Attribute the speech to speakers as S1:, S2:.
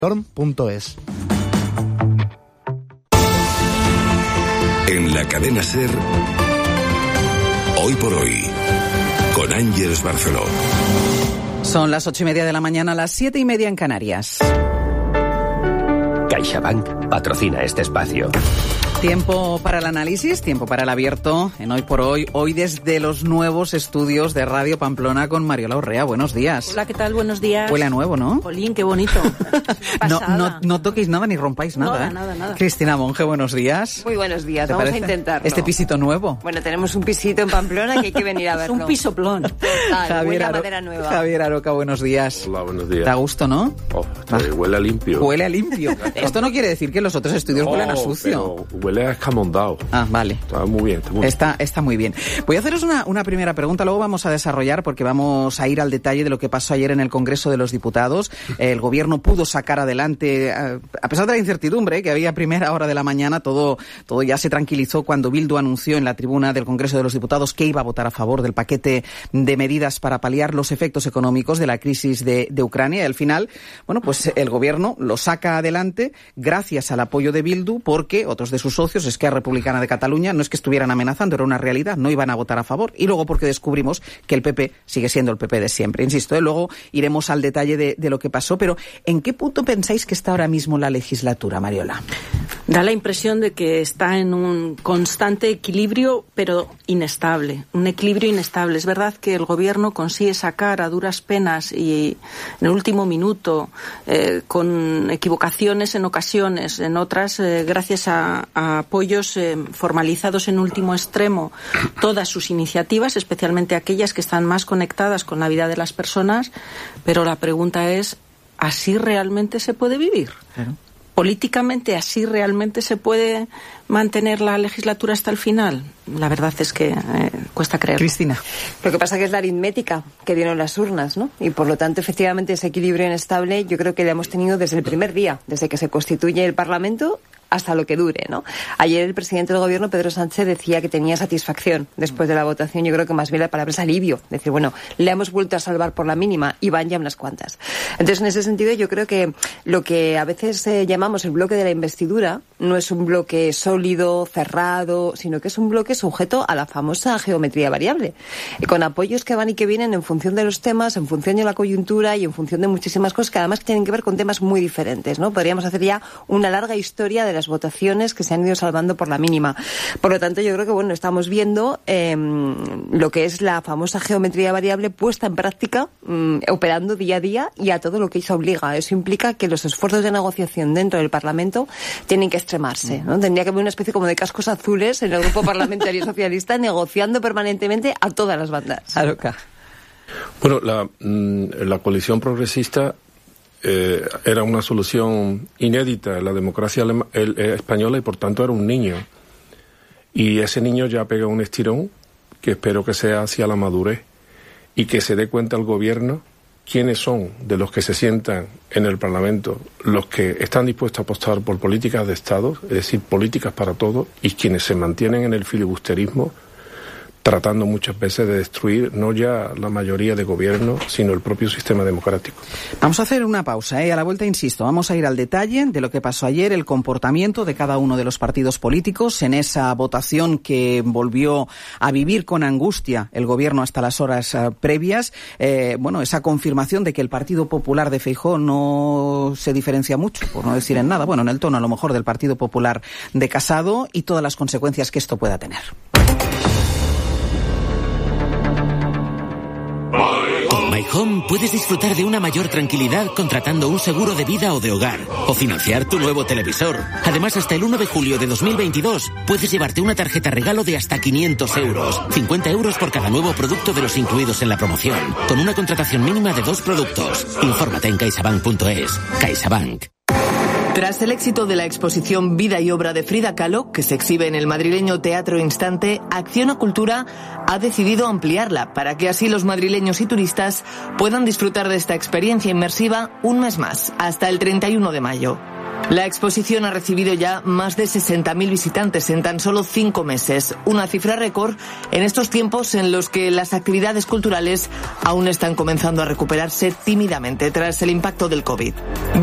S1: Norm.es.
S2: En la cadena SER, Hoy por Hoy, con Ángeles Barceló.
S3: Son las 8:30 de la mañana, las 7:30 en Canarias.
S4: CaixaBank patrocina este espacio.
S3: Tiempo para el análisis, tiempo para el abierto en Hoy por Hoy. Hoy desde los nuevos estudios de Radio Pamplona con Mariola Urrea. Buenos días.
S5: Hola, ¿qué tal? Buenos días.
S3: Huele a nuevo, ¿no?
S5: Jolín, qué bonito.
S3: No toquéis nada ni rompáis nada.
S5: Nada.
S3: Cristina Monge, buenos días.
S6: Muy buenos días, vamos a intentarlo.
S3: Este pisito nuevo.
S6: Bueno, tenemos un pisito en Pamplona que hay que venir a verlo.
S5: Es un pisoplón.
S6: Madera nueva.
S3: Javier Aroca, buenos días.
S7: Hola, buenos días.
S3: Da gusto, ¿no?
S7: Huele a limpio.
S3: Huele a limpio. Esto no quiere decir que los otros estudios huelan a sucio.
S7: Pero huele a escamondado.
S3: Ah, vale.
S7: Está muy bien.
S3: Está muy bien. Voy a haceros una primera pregunta, luego vamos a desarrollar porque vamos a ir al detalle de lo que pasó ayer en el Congreso de los Diputados. El Gobierno pudo sacar adelante, a pesar de la incertidumbre que había a primera hora de la mañana, todo ya se tranquilizó cuando Bildu anunció en la tribuna del Congreso de los Diputados que iba a votar a favor del paquete de medidas para paliar los efectos económicos de la crisis de Ucrania. Y al final, bueno, pues el Gobierno lo saca adelante gracias al apoyo de Bildu, porque otros de sus socios, Esquerra Republicana de Cataluña, no es que estuvieran amenazando, era una realidad, no iban a votar a favor. Y luego porque descubrimos que el PP sigue siendo el PP de siempre. Insisto, luego iremos al detalle de lo que pasó, pero ¿en qué punto pensáis que está ahora mismo la legislatura, Mariola?
S5: Da la impresión de que está en un constante equilibrio, pero inestable. Un equilibrio inestable. Es verdad que el Gobierno consigue sacar a duras penas y en el último minuto, con equivocaciones en ocasiones, en otras, gracias a apoyos formalizados en último extremo, todas sus iniciativas, especialmente aquellas que están más conectadas con la vida de las personas, pero la pregunta es, ¿así realmente se puede vivir?
S3: Claro.
S5: ¿Políticamente así realmente se puede mantener la legislatura hasta el final? La verdad es que cuesta creerlo.
S3: Cristina.
S6: Lo que pasa que es la aritmética que dieron las urnas, ¿no? Y por lo tanto, efectivamente, ese equilibrio inestable yo creo que lo hemos tenido desde el primer día, desde que se constituye el Parlamento hasta lo que dure, ¿no? Ayer el presidente del Gobierno, Pedro Sánchez, decía que tenía satisfacción después de la votación. Yo creo que más bien la palabra es alivio. Decir, bueno, le hemos vuelto a salvar por la mínima y van ya unas cuantas. Entonces, en ese sentido, yo creo que lo que a veces llamamos el bloque de la investidura no es un bloque sólido, cerrado, sino que es un bloque sujeto a la famosa geometría variable, con apoyos que van y que vienen en función de los temas, en función de la coyuntura y en función de muchísimas cosas que además tienen que ver con temas muy diferentes, ¿no? Podríamos hacer ya una larga historia de las votaciones que se han ido salvando por la mínima. Por lo tanto, yo creo que, bueno, estamos viendo lo que es la famosa geometría variable puesta en práctica, operando día a día y a todo lo que eso obliga. Eso implica que los esfuerzos de negociación dentro del Parlamento tienen que extremarse, ¿no? Tendría que haber una especie como de cascos azules en el Grupo Parlamentario Socialista negociando permanentemente a todas las bandas.
S3: Aroca.
S7: Bueno, la coalición progresista era una solución inédita en la democracia española y por tanto era un niño. Y ese niño ya pega un estirón que espero que sea hacia la madurez y que se dé cuenta el Gobierno quiénes son de los que se sientan en el Parlamento los que están dispuestos a apostar por políticas de Estado, es decir, políticas para todos, y quienes se mantienen en el filibusterismo, tratando muchas veces de destruir no ya la mayoría de gobierno, sino el propio sistema democrático.
S3: Vamos a hacer una pausa, A la vuelta, insisto, vamos a ir al detalle de lo que pasó ayer, el comportamiento de cada uno de los partidos políticos en esa votación que volvió a vivir con angustia el Gobierno hasta las horas previas. Esa confirmación de que el Partido Popular de Feijóo no se diferencia mucho, por no decir en nada, en el tono a lo mejor del Partido Popular de Casado, y todas las consecuencias que esto pueda tener.
S8: Con My Home puedes disfrutar de una mayor tranquilidad contratando un seguro de vida o de hogar o financiar tu nuevo televisor. Además, hasta el 1 de julio de 2022 puedes llevarte una tarjeta regalo de hasta 500 euros, 50 euros por cada nuevo producto de los incluidos en la promoción, con una contratación mínima de 2 productos. Infórmate en caixabank.es. CaixaBank.
S9: Tras el éxito de la exposición Vida y Obra de Frida Kahlo, que se exhibe en el madrileño Teatro Instante, Acción o Cultura ha decidido ampliarla para que así los madrileños y turistas puedan disfrutar de esta experiencia inmersiva un mes más, hasta el 31 de mayo. La exposición ha recibido ya más de 60.000 visitantes en tan solo 5 meses, una cifra récord en estos tiempos en los que las actividades culturales aún están comenzando a recuperarse tímidamente tras el impacto del COVID.